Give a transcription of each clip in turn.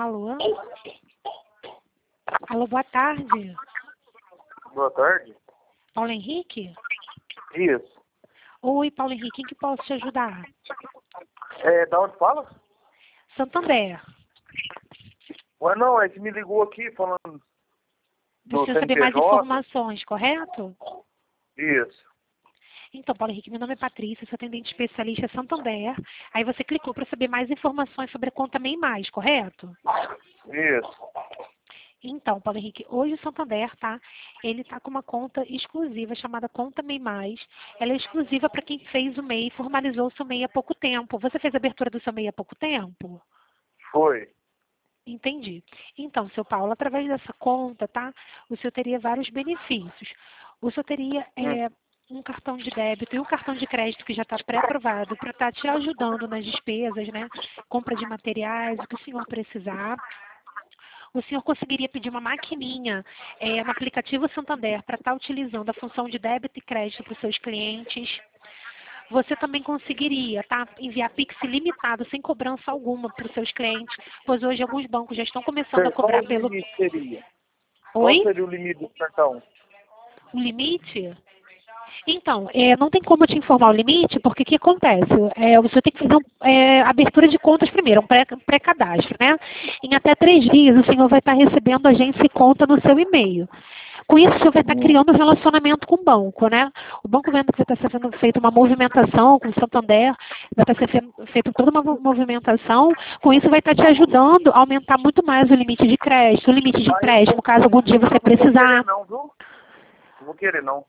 Alô? Alô, boa tarde. Boa tarde. Paulo Henrique? Isso. Oi, Paulo Henrique, em que posso te ajudar? Da onde fala? Santander. Ué, não, é que me ligou aqui falando do Precisa saber mais CNPJ. informações, correto? Isso. Então, Paulo Henrique, meu nome é Patrícia, sou atendente especialista Santander. Aí você clicou para saber mais informações sobre a conta MEI Mais, correto? Isso. Então, Paulo Henrique, hoje o Santander, tá? Ele tá com uma conta exclusiva chamada Conta MEI Mais. Ela é exclusiva para quem fez o MEI, formalizou o seu MEI há pouco tempo. Você fez a abertura do seu MEI há pouco tempo? Foi. Entendi. Então, seu Paulo, através dessa conta, tá? O senhor teria vários benefícios. O senhor teria um cartão de débito e um cartão de crédito que já está pré-aprovado para estar te ajudando nas despesas, né? Compra de materiais, o que o senhor precisar. O senhor conseguiria pedir uma maquininha no aplicativo Santander para estar utilizando a função de débito e crédito para os seus clientes. Você também conseguiria, tá, enviar Pix limitado, sem cobrança alguma para os seus clientes, pois hoje alguns bancos já estão começando a Qual cobrar o pelo... limite seria? Qual Oi? seria o limite do cartão? O limite? Então, não tem como eu te informar o limite, porque o que acontece? Você tem que fazer abertura de contas primeiro, um pré-cadastro, né? Em até 3 dias, o senhor vai estar recebendo agência e conta no seu e-mail. Com isso, o senhor vai estar criando um relacionamento com o banco, né? O banco vendo que vai estar sendo feita uma movimentação com o Santander, vai estar sendo feita toda uma movimentação, com isso vai estar te ajudando a aumentar muito mais o limite de crédito, o limite de empréstimo, caso algum dia você precisar. Não, viu? Não vou querer, não.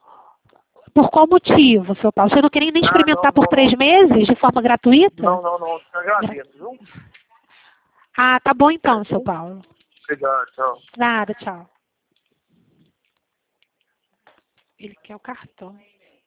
Por qual motivo, seu Paulo? Você não queria nem experimentar por 3 meses de forma gratuita? Não. Te agradeço, viu? Ah, tá bom então, seu Paulo. Obrigado, tchau. Nada, tchau. Ele quer o cartão.